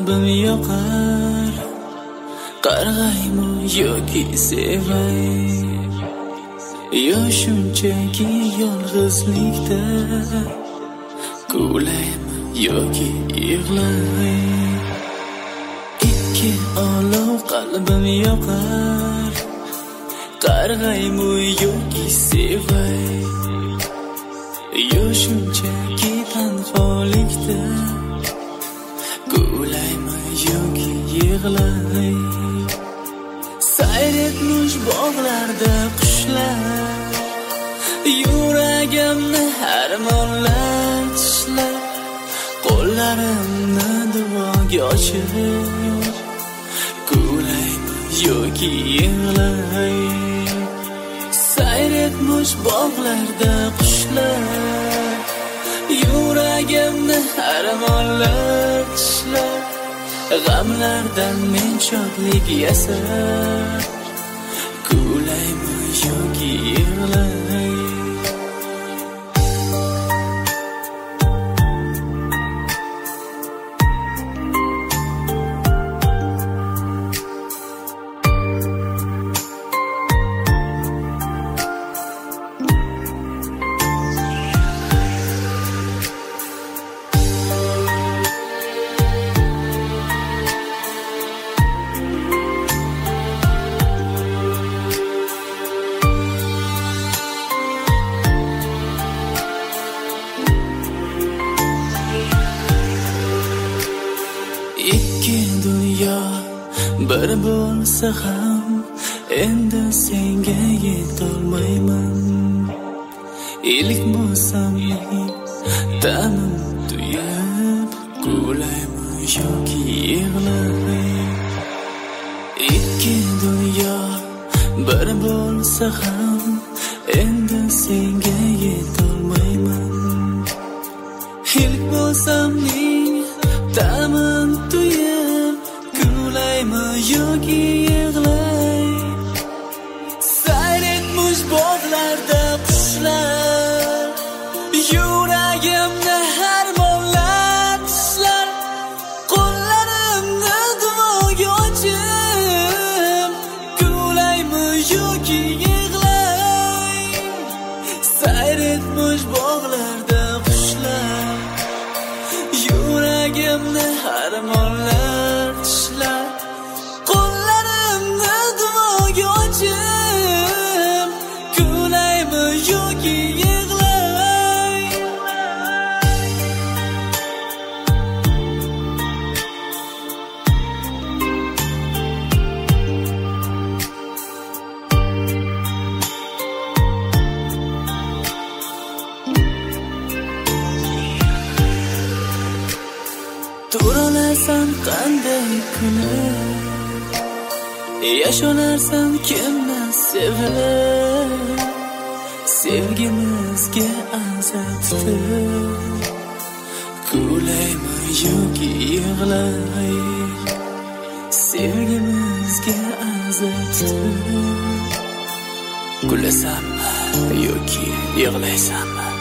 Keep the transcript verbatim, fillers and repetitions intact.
qalbim yoqar, qarg'aymi yoki sevay, yo shunchaki yolg'izlikda kuylaymi yoki yig'lay. Ikki olov qalbim yoqar, qarg'aymi yoki sevay, yo shunchaki tanholikda kuylaymi yoki yig'lay. Sayr etmish bog'larda qushlar, yuragimni armonlar tishlab, qo'llarimni duoga ochib kuylaymi yoki yig'lay. Sayr etmish bog'larda qushlar, yuragimni armonlar tishlab, g'amlardan men shodlik yasab kuylaymi yoki yig'lay. Ikki dunyo bir bo'lsa ham endi senga yetolmayman. Ilk bo'lsam ta'min tuyab kuylaymi yoki yig'lay. Ikki dunyo bir bo'lsa ham endi senga yetolmayman. Ilk bo'lsam ta'min tuyab kuylaymi yoki yig'lay. Sayr etmish bog'larda qushlar, yuragimni armonlar tishlab, qo'llarimni duoga ochib kuylaymi yoki yig'lay. Sayr etmish bog'larda qushlar, yuragimni armonlar tishlab, qo'llarimni duoga ochib kuylaymi yoki yig'lay. Turolasan qanday kulib, yashonarsan kimni sevib, sevgimizga azatib kuylaymi yoki yig'lay. Sevgimizga azatib kulasanmi yoki yig'laysanmi?